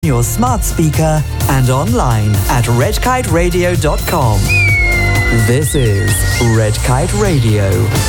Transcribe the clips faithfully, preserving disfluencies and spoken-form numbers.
your smart speaker and online at red kite radio dot com. This is Red Kite Radio.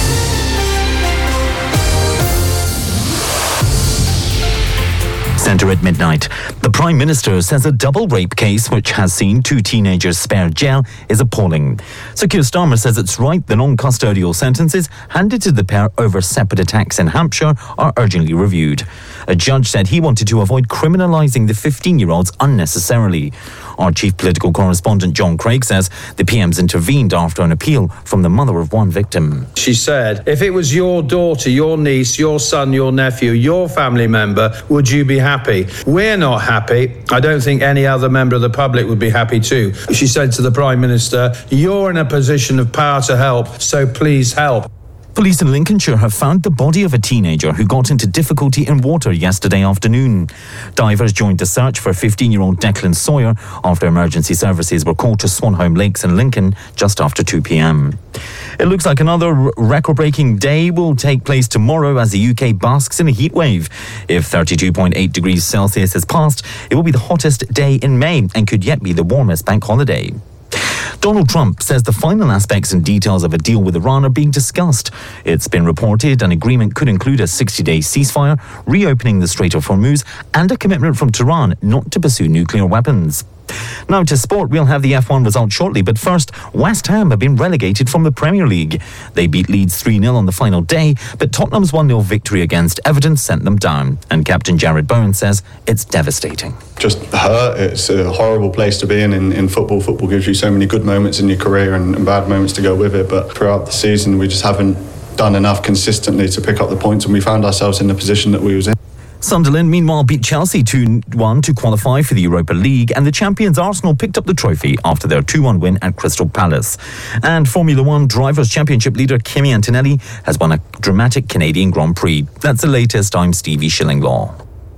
Centre at midnight. The Prime Minister says a double rape case which has seen two teenagers spared jail is appalling. Sir Keir Starmer says it's right the non-custodial sentences handed to the pair over separate attacks in Hampshire are urgently reviewed. A judge said he wanted to avoid criminalising the fifteen-year-olds unnecessarily. Our chief political correspondent John Craig says the P M's intervened after an appeal from the mother of one victim. She said, if it was your daughter, your niece, your son, your nephew, your family member, would you be happy? We're not happy. I don't think any other member of the public would be happy too. She said to the Prime Minister, you're in a position of power to help, so please help. Police in Lincolnshire have found the body of a teenager who got into difficulty in water yesterday afternoon. Divers joined the search for fifteen-year-old Declan Sawyer after emergency services were called to Swanholme Lakes in Lincoln just after two p.m. It looks like another record-breaking day will take place tomorrow as the U K basks in a heatwave. If thirty-two point eight degrees Celsius is passed, it will be the hottest day in May and could yet be the warmest bank holiday. Donald Trump says the final aspects and details of a deal with Iran are being discussed. It's been reported an agreement could include a sixty-day ceasefire, reopening the Strait of Hormuz, and a commitment from Tehran not to pursue nuclear weapons. Now to sport, we'll have the F one results shortly, but first, West Ham have been relegated from the Premier League. They beat Leeds three nil on the final day, but Tottenham's one nil victory against Everton sent them down, and Captain Jared Bowen says it's devastating. Just hurt. It's a horrible place to be in, in in football. Football gives you so many good moments in your career and, and bad moments to go with it, but throughout the season we just haven't done enough consistently to pick up the points, and we found ourselves in the position that we was in. Sunderland, meanwhile, beat Chelsea two one to qualify for the Europa League, and the champions Arsenal picked up the trophy after their two one win at Crystal Palace. And Formula One Drivers' Championship leader Kimi Antonelli has won a dramatic Canadian Grand Prix. That's the latest. I'm Stevie Shillinglaw.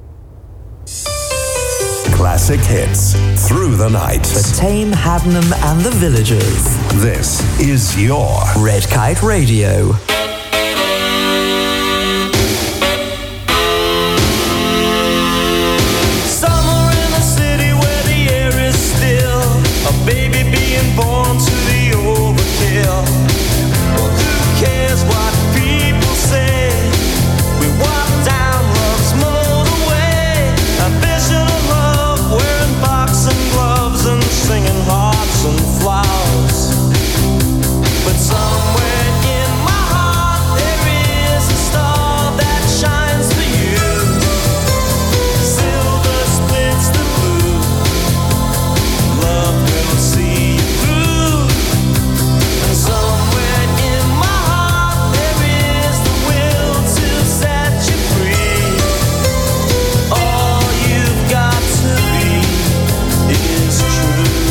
Classic hits through the night. The Tame, Haddenham and the Villagers. This is your Red Kite Radio. Born to the overkill. Well, who cares what people say? We walk down love's motorway. Ambition of love, wearing boxing gloves and singing hearts and flowers. But somewhere in my heart there is a star that shines for you. Silver splits the blue. Love will see you. Somewhere in my heart there is the will to set you free. All you've got to be is true.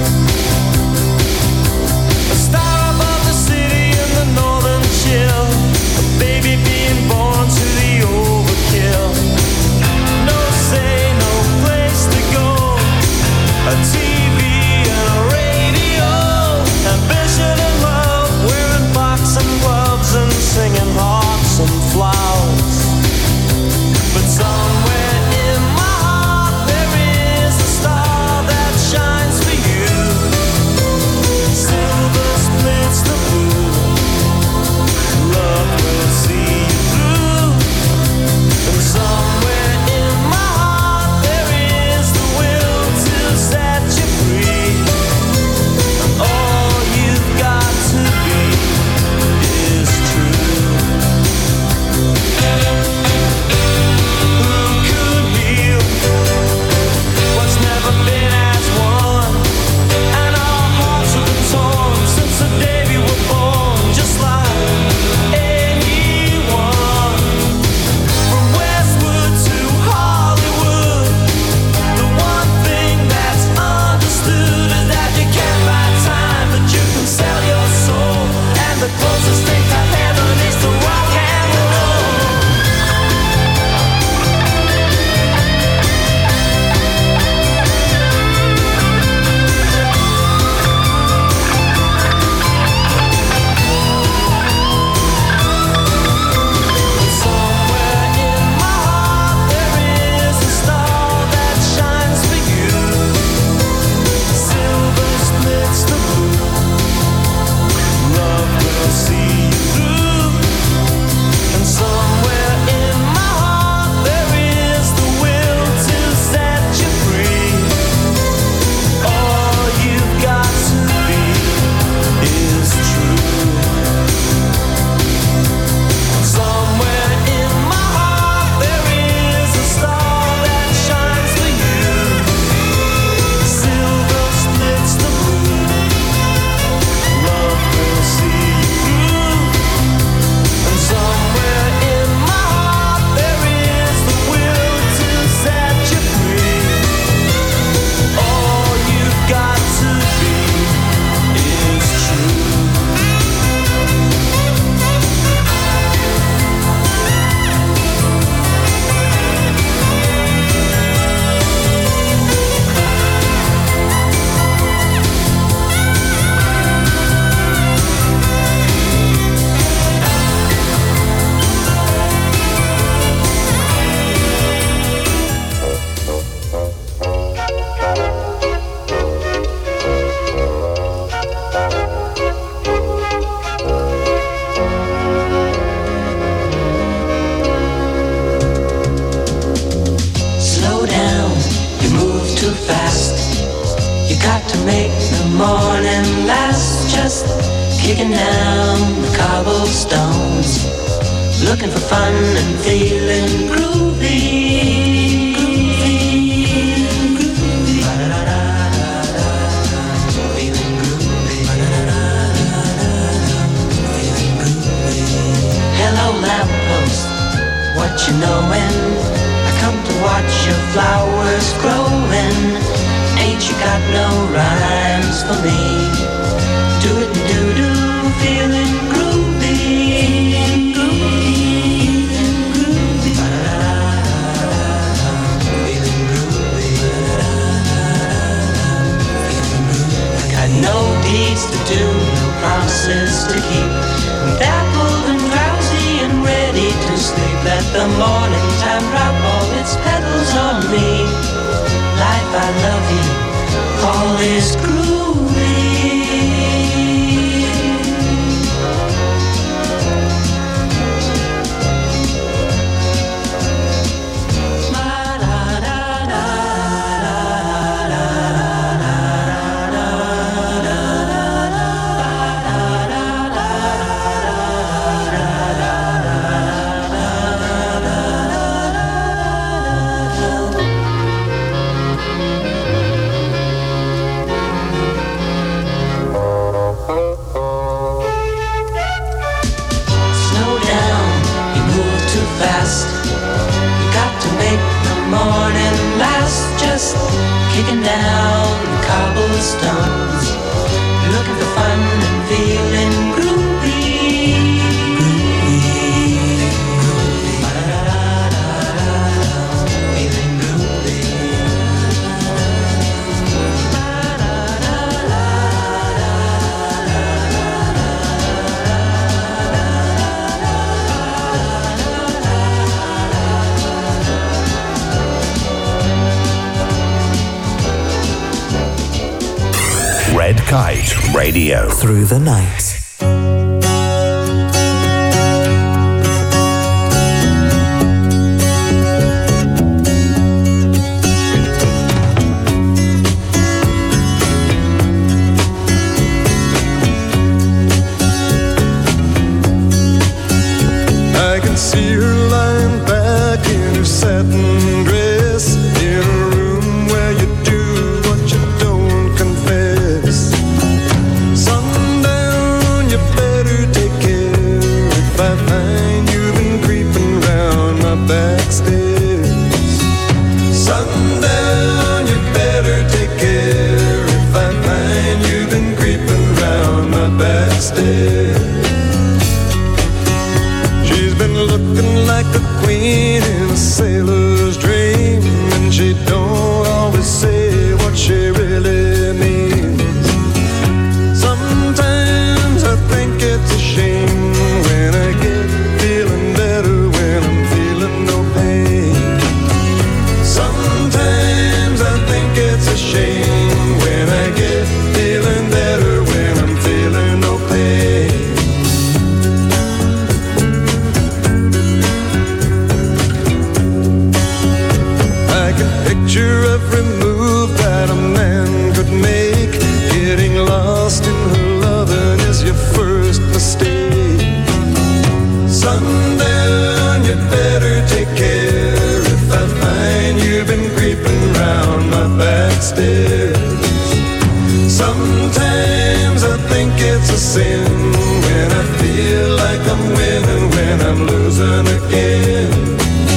A star above the city in the northern chill. A baby being born to the overkill. No say, no place to go. A T V and a radio. Ambition and love, wearing boxing gloves and singing hearts and flowers. But somewhere in my heart there is a star that shines for you. Silver splits the blue. Love will see you through. And somewhere in my heart there is the will to set you You got to make the morning last, just kicking down the cobblestones, looking for fun and feeling groovy. Groovy. Feeling groovy. Feeling groovy. Hello lamppost, what you knowin'? I come to watch your flowers growin'. Ain't you got no rhymes for me? Do it and do do, feeling groovy, groovy, groovy, feeling groovy, feeling groovy. I got no deeds to do, no promises to keep. I'm dappled and drowsy and ready to sleep. Let the morning time drop all its petals on me. Life, I love you, all is groovy. Kicking down the cobblestones, looking for fun and feeling groovy. Groovy, groovy, feeling groovy. Red Kite Radio. Through the night. I can see her lying back in her satin dress in a room where you do what you don't confess. Sundown, you better take care if I find you've been creeping round my back stairs. Sundown, you better take care if I find you've been creeping round my back stairs. Looking like a queen in a sailor's dream, and she don't always say what she really means. Sometimes I think it's a shame when I get feeling better when I'm feeling no pain. Sometimes I think it's a shame when I get feeling better when I'm feeling no pain. Picture every move that a man could make. Getting lost in her loving is your first mistake. Sundown, you better take care if I find you've been creeping round my back stairs. Sometimes I think it's a sin when I feel like I'm winning when I'm losing again.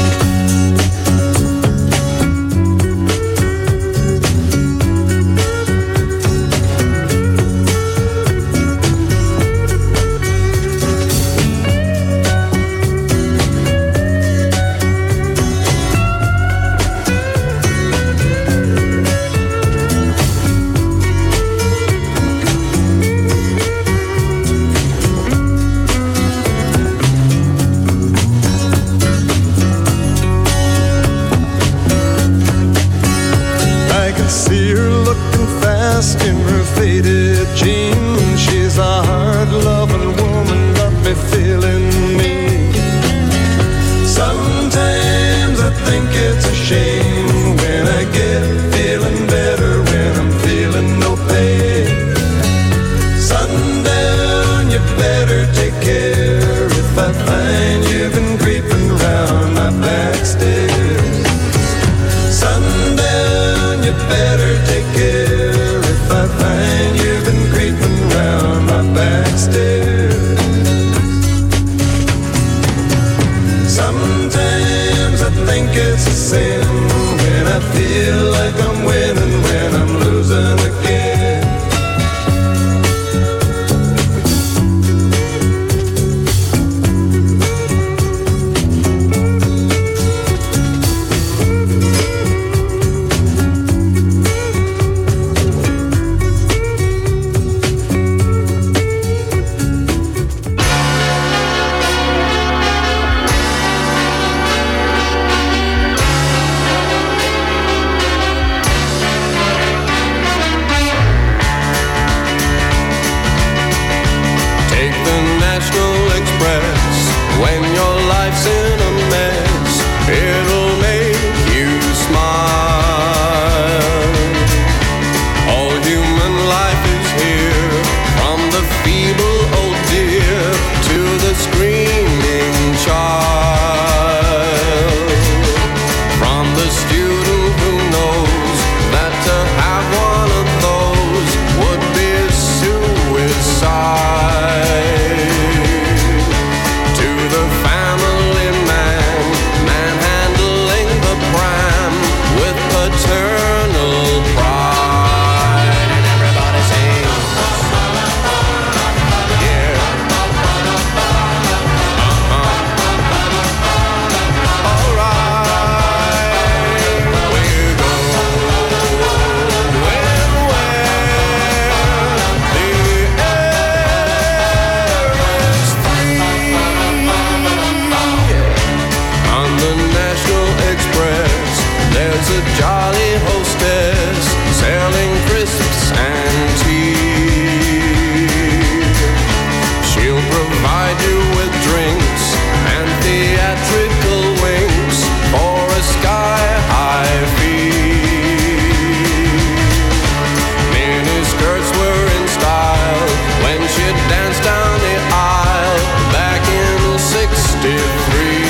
In her faded jeans, she's a hard-loving woman, got me feeling mean. Sometimes I think it's a shame when I get feeling better when I'm feeling better take care if I find you've been creeping round my back stairs. Sometimes I think it's a sin when I feel like I'm winning, when I'm losing again. When your life's in a mess, it'll make you smile. All human life is here, from the feeble old deer to the screaming child. From the student who knows that to have one of those would be suicide. Eternal pride, and everybody sings. Yeah. Uh-huh. All right, we're going where the air is free. On the National Express, there's a jolly hostess selling crisps and tea. She'll provide you with drinks and theatrical winks for a sky-high fee. Mini skirts were in style when she danced down the aisle back in sixty-three.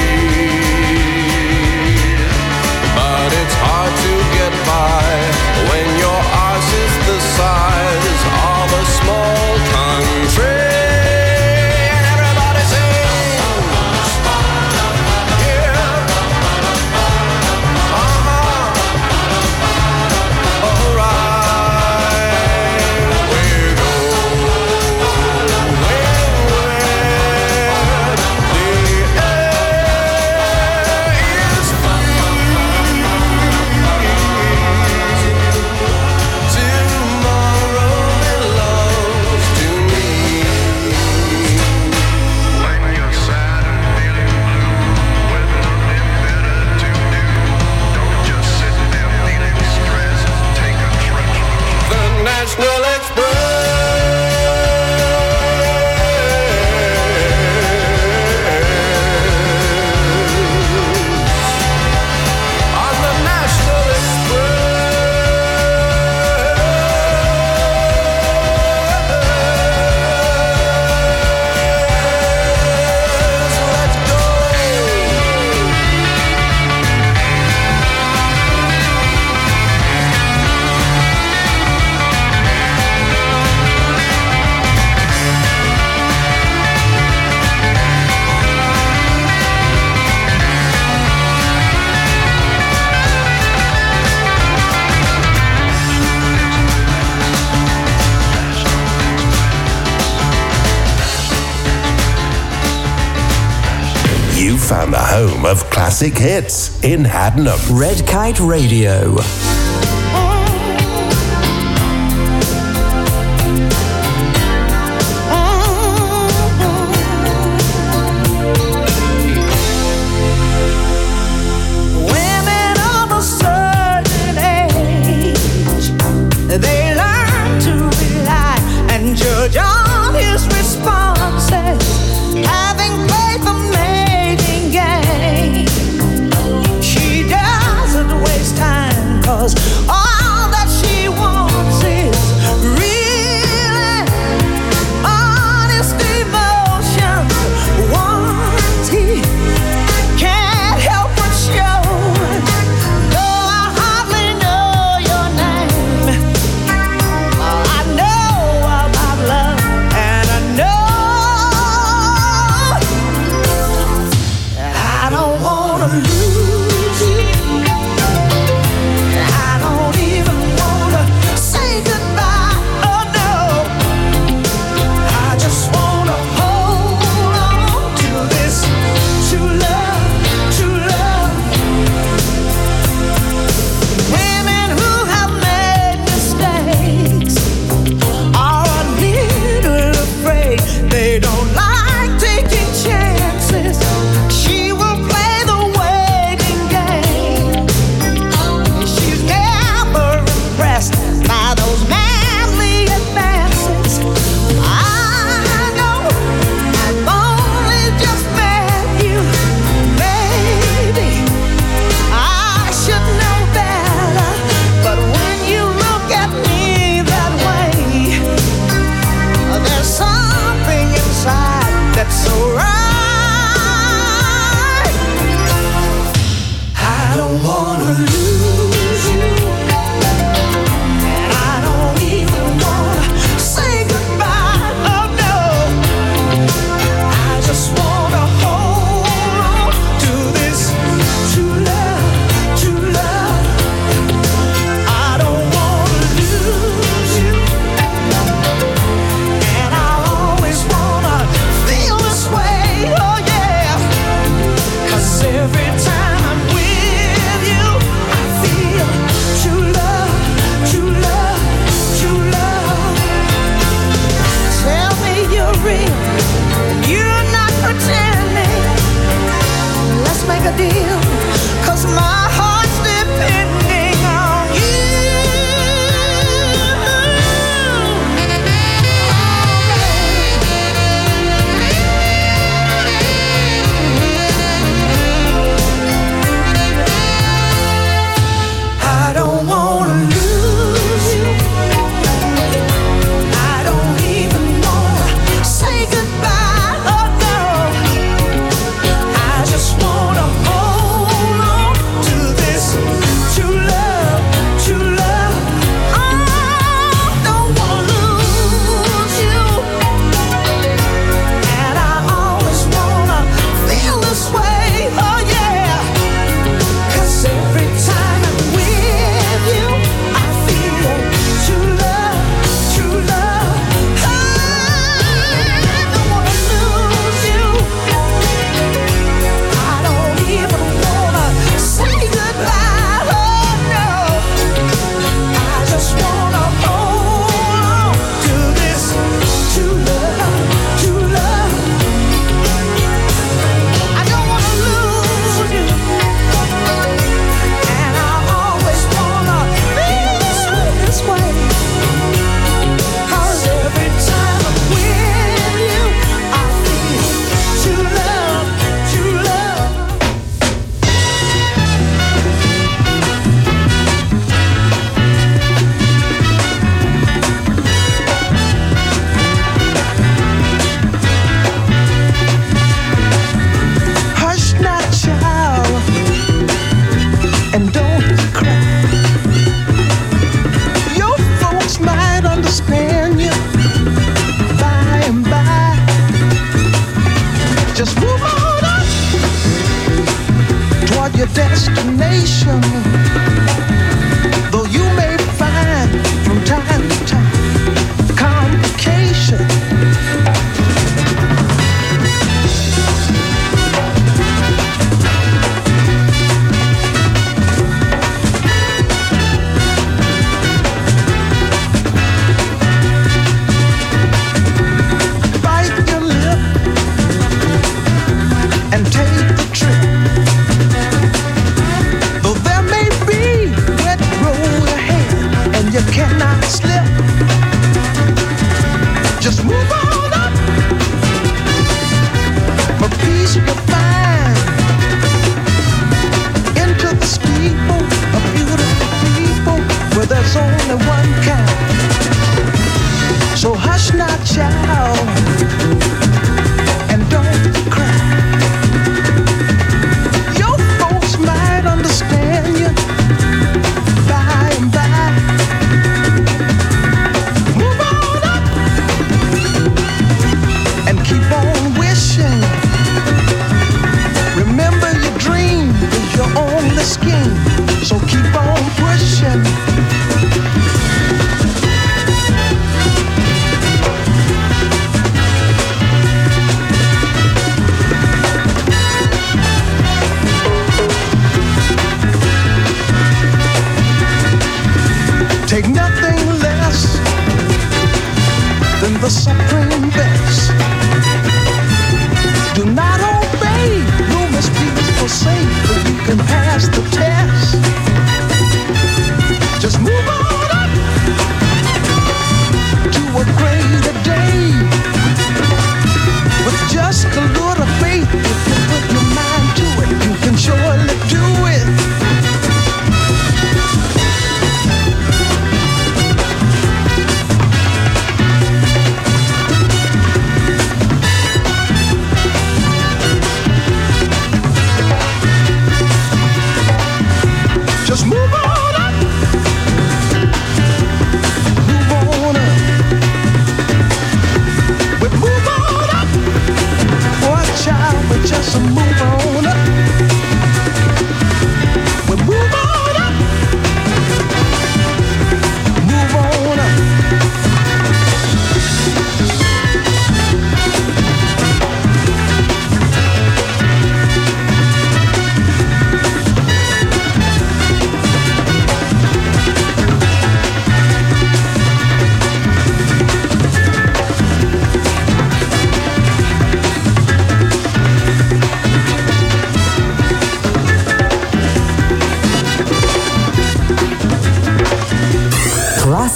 But it's hard to get by when your arse is the size of a small country. And everybody sings. Yeah. Uh-huh. All right. We're going where the air is free. National Express. On the National Express. Let's go. You found the home of classic hits in Haddenham. Red Kite Radio. Women of a certain age, they learn to rely and judge on his responses, having faith for making game. She doesn't waste time, 'cause so right. I don't wanna lose you, and I don't even wanna say goodbye. Oh no, I just wanna hold on to this true love, true love. I don't wanna lose you, and I always wanna feel this way. Oh yeah, 'cause every time I'm with you, I feel true love, true love, true love. Tell me you're real, you're not pretending. Let's make a deal, 'cause my heart's depending on you. I don't wanna lose you, I don't even wanna say goodbye. Oh no, I just wanna hold on to this true love, true love. I don't wanna lose you, and I always wanna feel this way. Oh yeah, 'cause every time I'm with you, I feel true love, true love. I don't wanna lose you, I don't even wanna say goodbye. Oh no, I just wanna hold on to this true love, true love. I don't wanna lose you, and I always wanna feel this way, this way. 'Cause every time I'm with you, I feel true love, true love. Hush now, child, and don't cry. Your folks might understand you by and by. Just move on up toward your destination. Though you may find from time to time complication. Bite your lip and take the trip. Though there may be wet road ahead and you cannot slip, just move on up. For peace you'll find into the steeple of beautiful people where there's only one kind. So hush now, child, and don't cry. Your folks might understand you by and by. Move on up and keep on wishing. Remember your dream is your only scheme, so keep on pushing. Take nothing less than the supreme best. Do not obey rumors people say, but you can pass the test. Just move on up to a greater day. With just a little faith, if you put your mind to it, you can surely do it.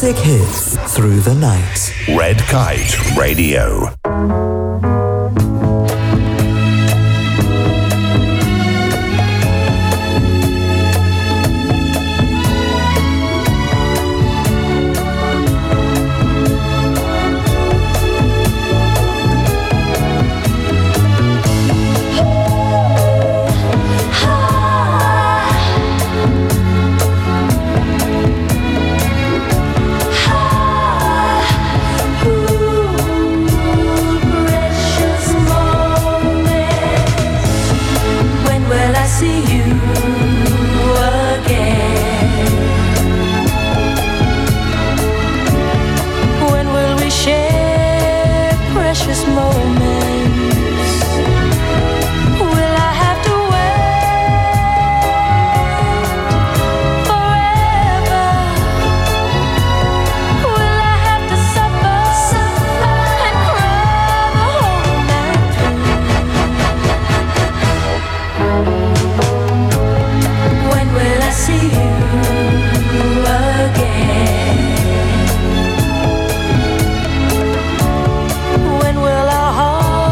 Classic hits through the night. Red Kite Radio. When will our heart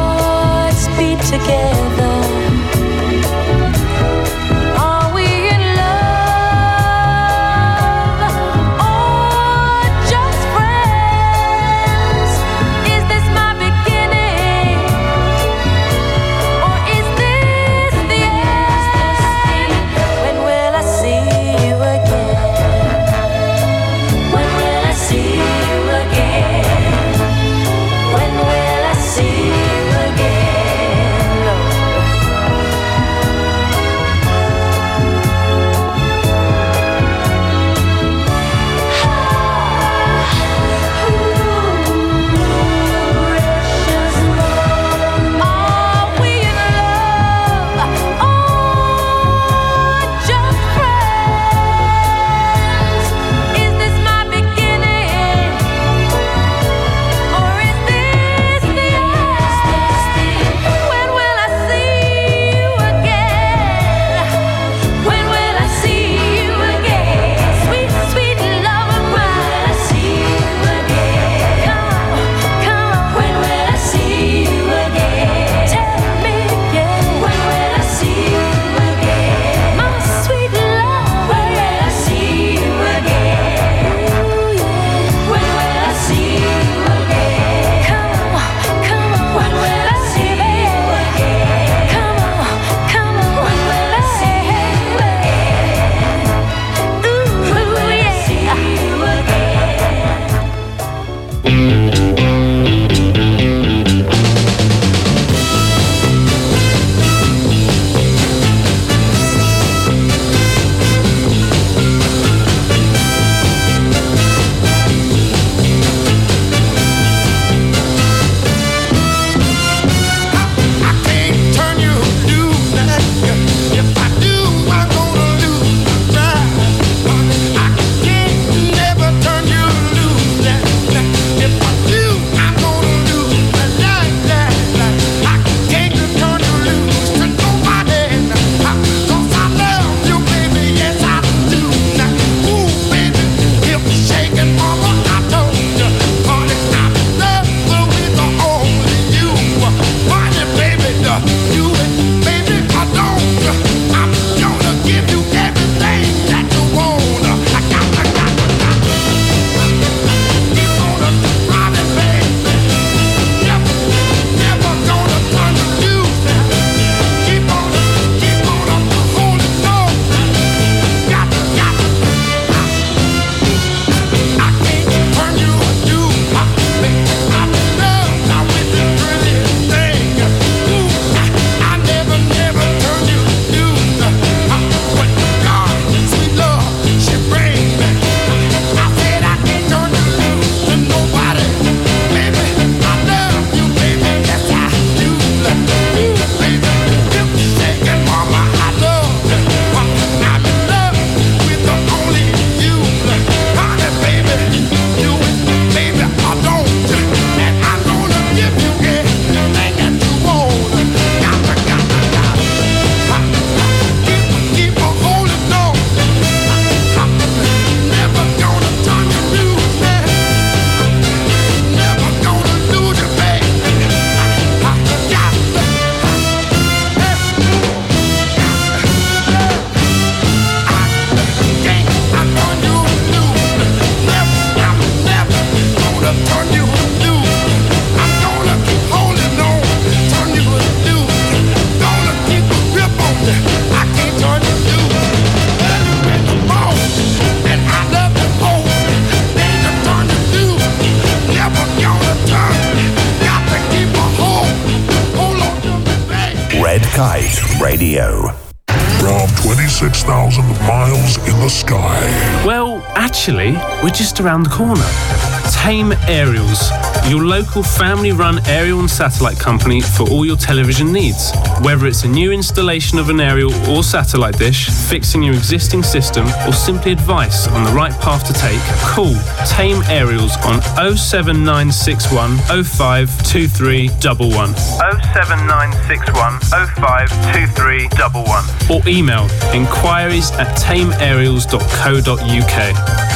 Kite Radio. From twenty-six thousand miles in the sky. Well, actually, we're just around the corner. Tame Aerials, your local family-run aerial and satellite company for all your television needs. Whether it's a new installation of an aerial or satellite dish, fixing your existing system, or simply advice on the right path to take, call Tame Aerials on oh seven nine six one oh five two three one one. oh seven nine six one oh five two three one one. Or email inquiries at tame aerials dot co dot uk.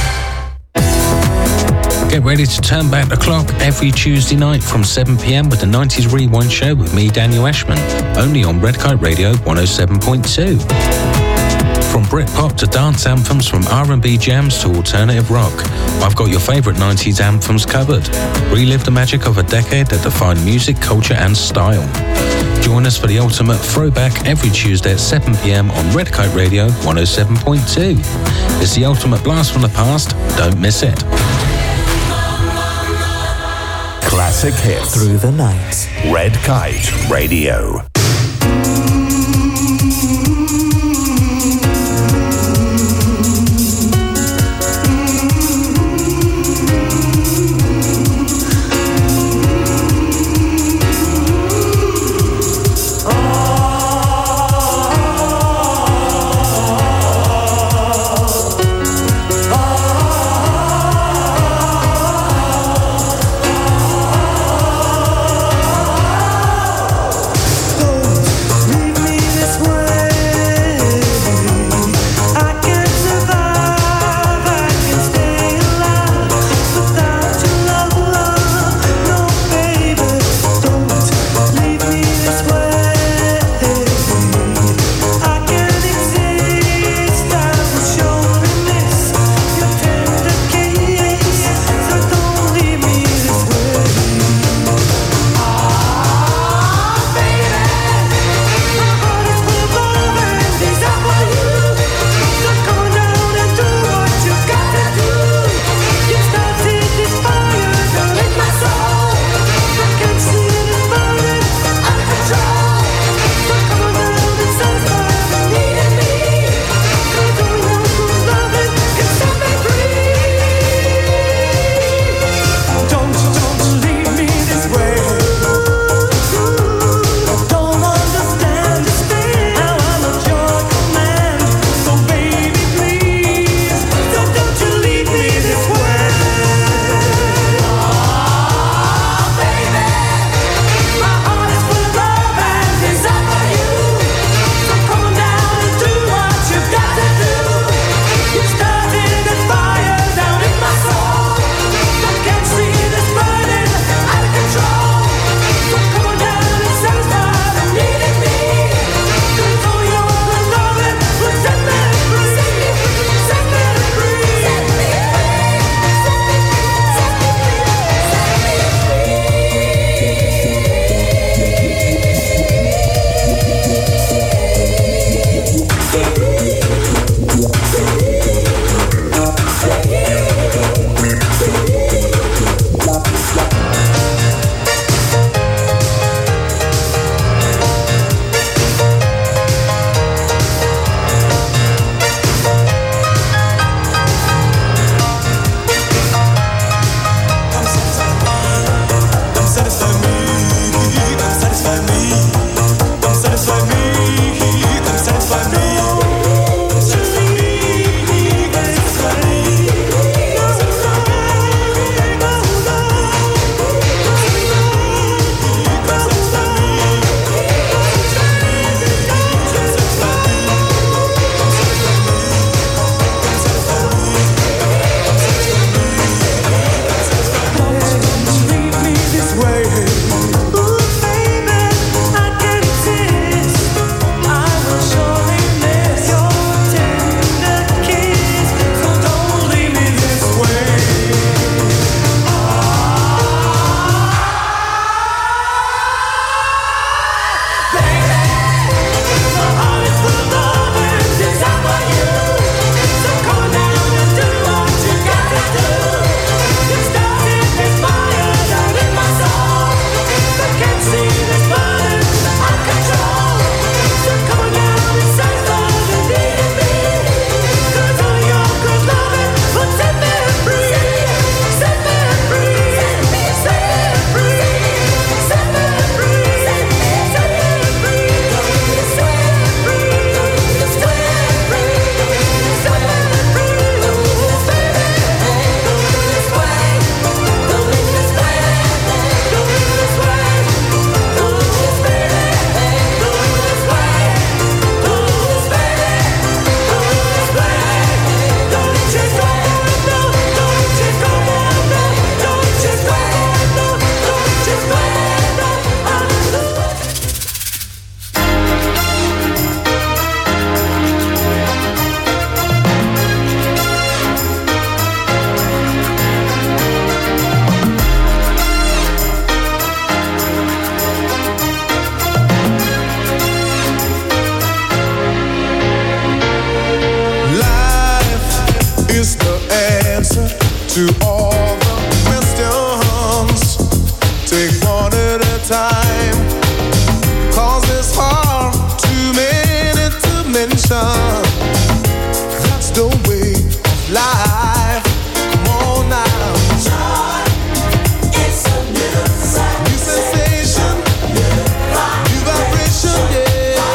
Get ready to turn back the clock every Tuesday night from seven p.m. with the nineties Rewind Show with me, Daniel Ashman, only on Red Kite Radio one oh seven point two. From Britpop to dance anthems, from R and B jams to alternative rock, I've got your favourite nineties anthems covered. Relive the magic of a decade that defined music, culture and style. Join us for the ultimate throwback every Tuesday at seven p.m. on Red Kite Radio one oh seven point two. It's the ultimate blast from the past. Don't miss it. Classic hits through the night. Red Kite Radio. Go to all the questions. Take one at a time, 'cause it's hard, too many to mention. That's the way of life. Come on now. Joy, it's a new sound. New sensation, new vibration, yeah.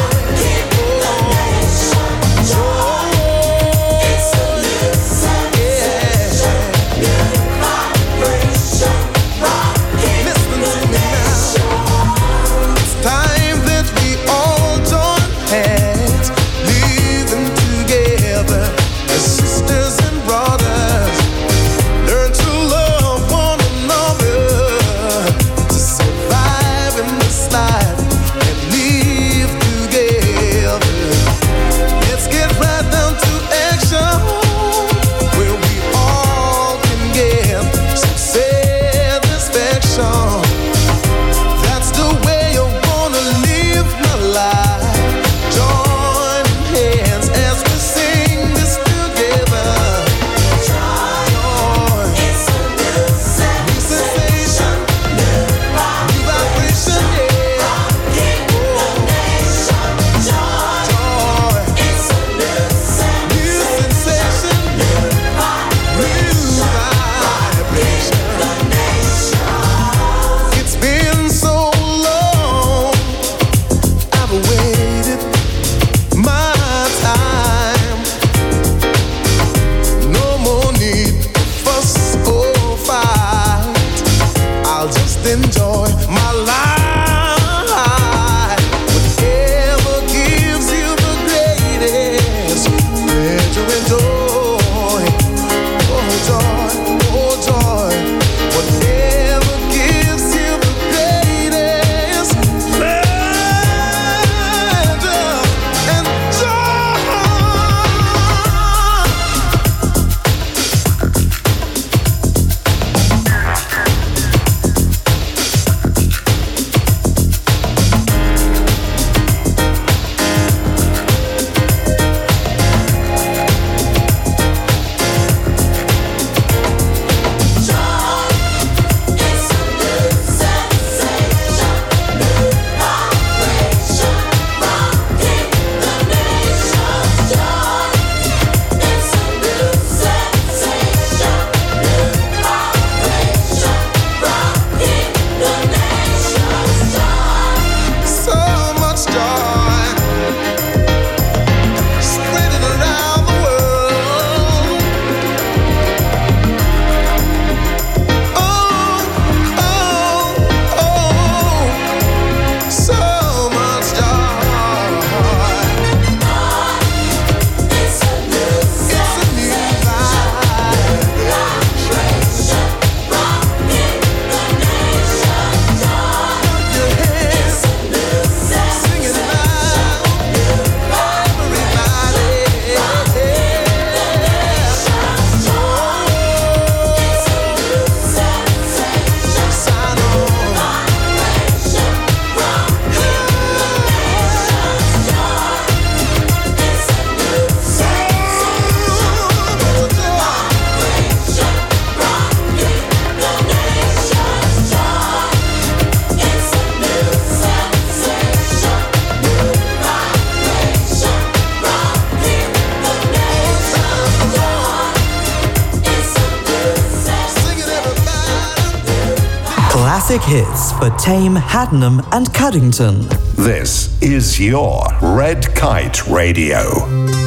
Classic hits for Tame, Haddenham and Cuddington. This is your Red Kite Radio.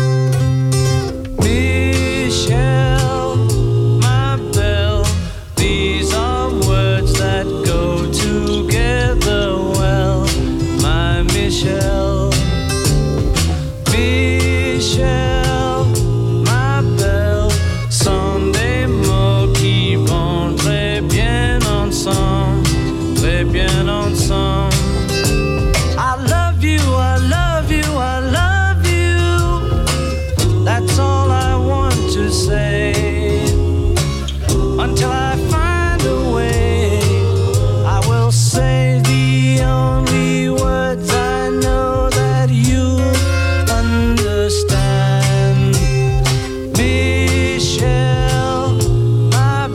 Michelle, my belle, these are words that go together well. My Michelle, Michelle, my belle, Sunday mots qui vont très bien ensemble, très bien ensemble. I love you, I love you, I love you. That's all I want to say. Until I find a way, I will say the only words I know that you understand. Michelle, my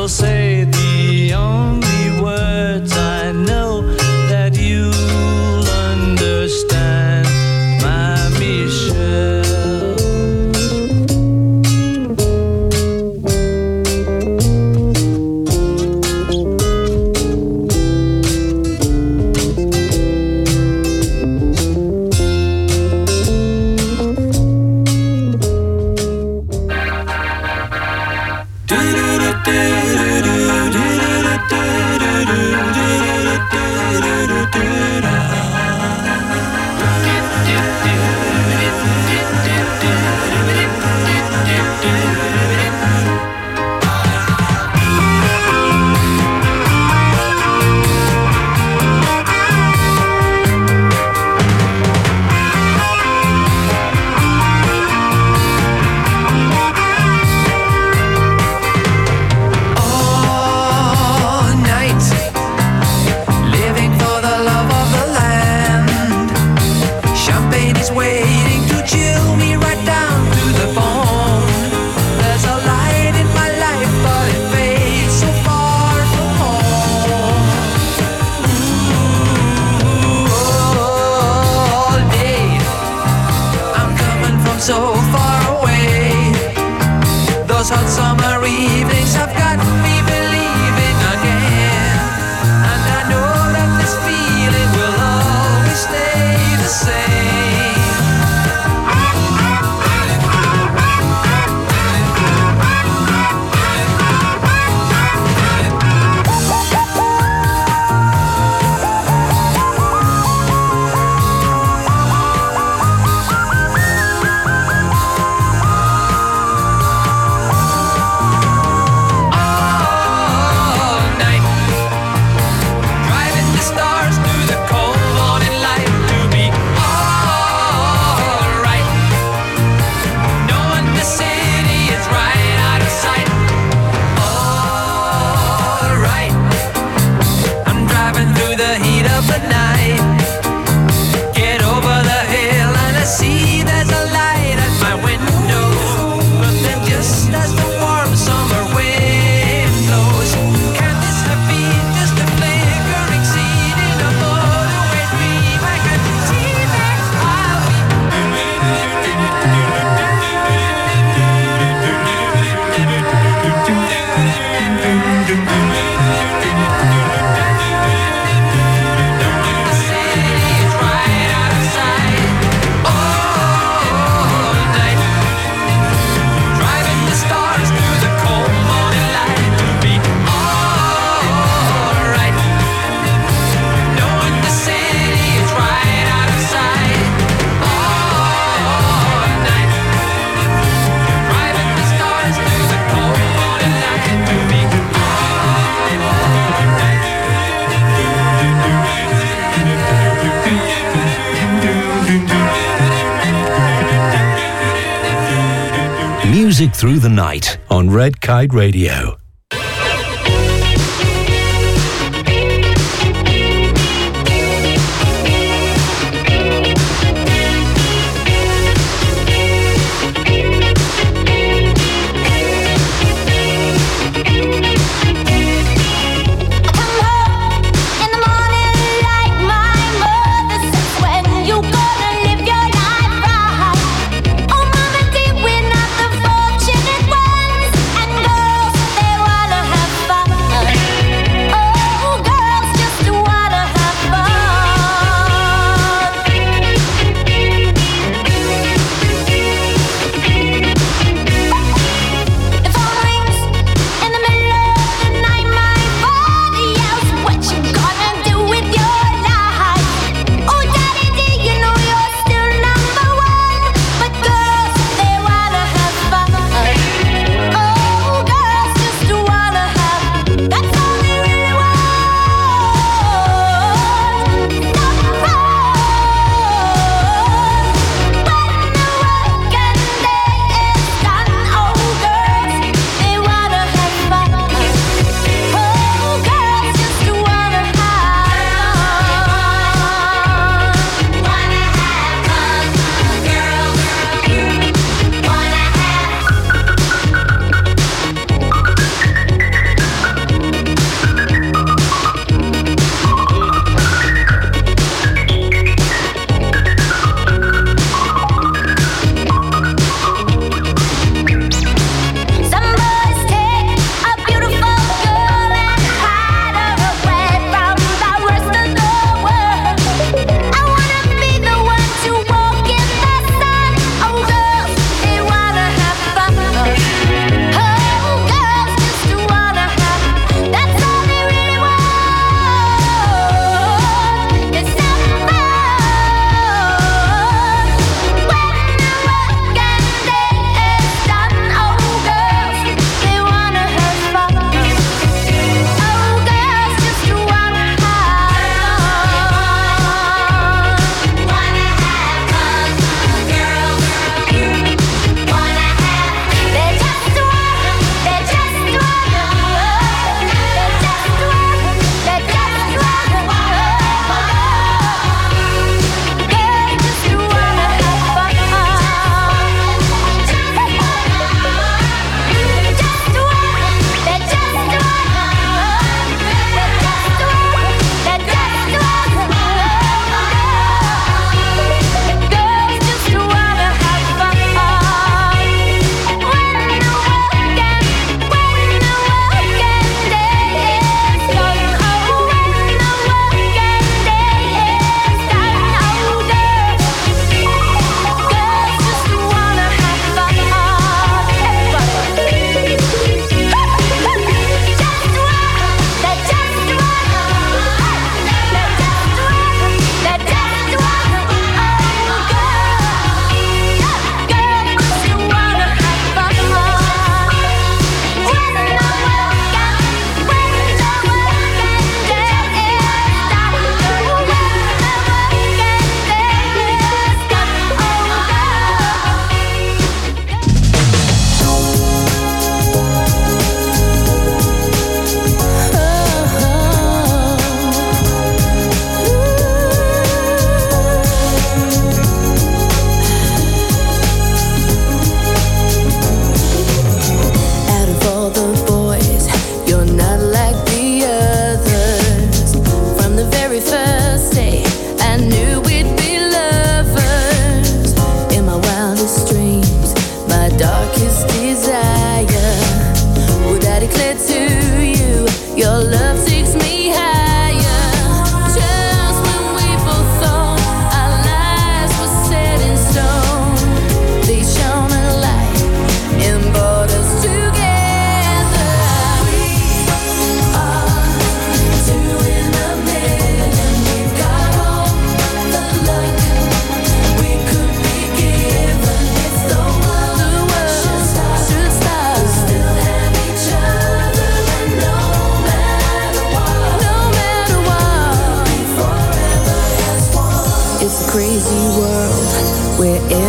will say the only words I know that you'll understand, my Michelle. Music Through the Night on Red Kite Radio. They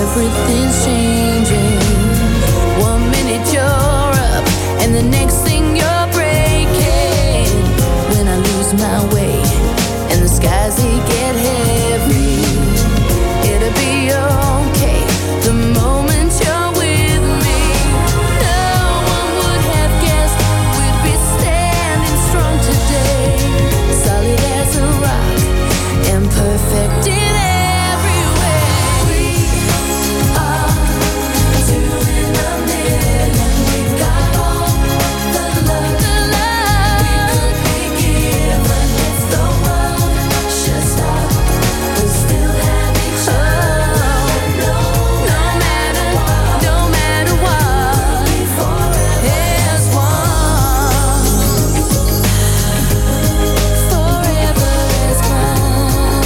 everything's changing. One minute you're up, and the next thing you're breaking. When I lose my way, and the skies they get heavy, it'll be okay the moment you're with me. No one would have guessed we'd be standing strong today, solid as a rock and perfect in every way. We are two in a million. We got all the love, the love we could be given. If the world should stop, we'll still have each other. No, no matter what, no matter what, we'll be forever as one. Forever as one.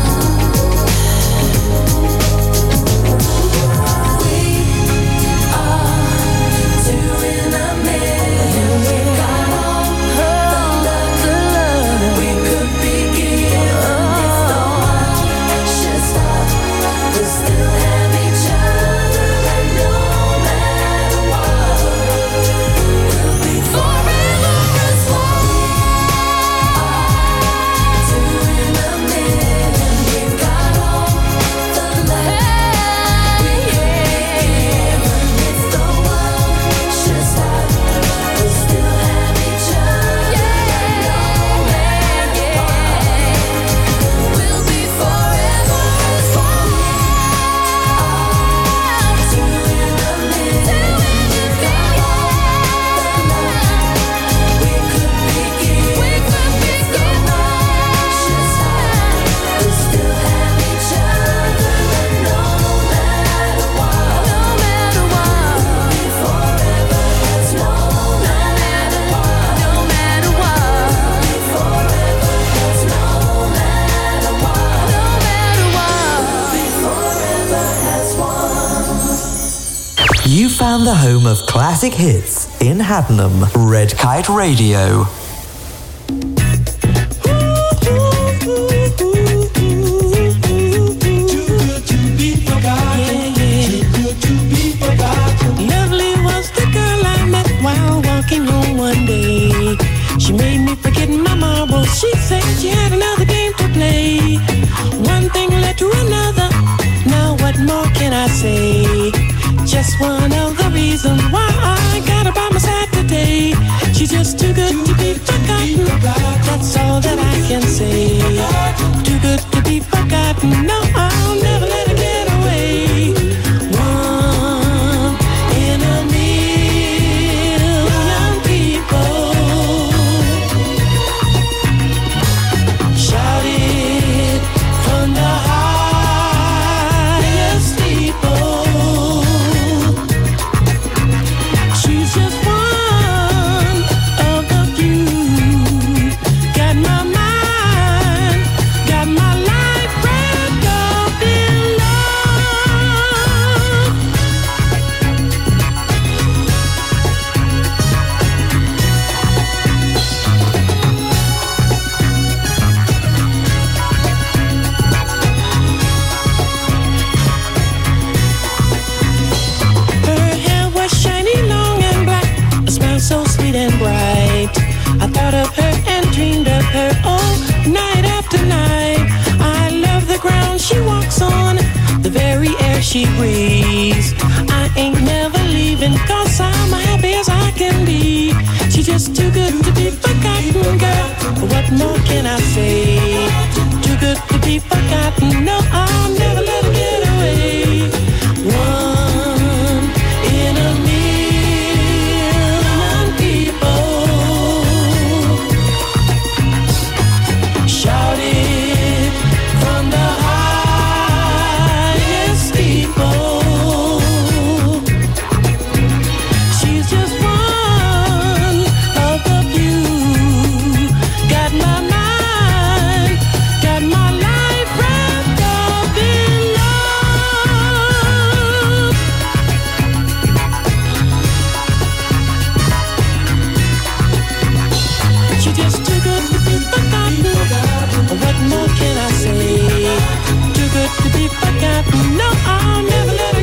We are two in a million. We got all the love, the love we could be given. If the world should stop, we'll still have each other. And no matter what, we'll be forever as one. Two in a million. We got all the love we could be given. If the world should stop, we'll still have each other. And no matter what, we'll be forever as one. Two in a million. We got all the love we could be given. If the world should stop, we'll still have each other. And no matter what, no matter what, we'll be forever as one. No matter what, no matter what, we'll be forever as one. No matter what, no matter what, we'll be forever as one. You found the home of classic hits in Haddenham. Red Kite Radio. Lovely was the girl I met while walking home one day. She made me forget my marbles. She said she had another game to play. One thing led to another. Now what more can I say? Just one of the reasons why I got her by my side today. She's just too good to be forgotten. That's all that I can say. Too good to be forgotten. No, I'll never let her get away. One in a million people shout it from the highest steeple. She's just one of the few. Got my mind, got my life wrapped up in love. Her hair was shiny, long and black, a smile so sweet and bright. I thought of her and dreamed of her all night after night. I love the ground she walks on, the very air she breathes. I ain't never leaving, cause I'm happy as I can be. She's just too good to be forgotten, girl. What more can I say? Too good to be forgotten. No, I'll never let her get away. One in a million people shout it from the highest steeple. She's just one of the few. Got my mind, got my life wrapped up in love. She's just too good to be forgotten. What more can I say? Too good to be forgotten. No, I'll never let her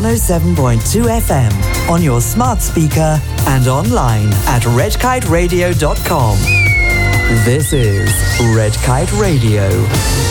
oh seven point two F M on your smart speaker and online at red kite radio dot com. This is Red Kite Radio.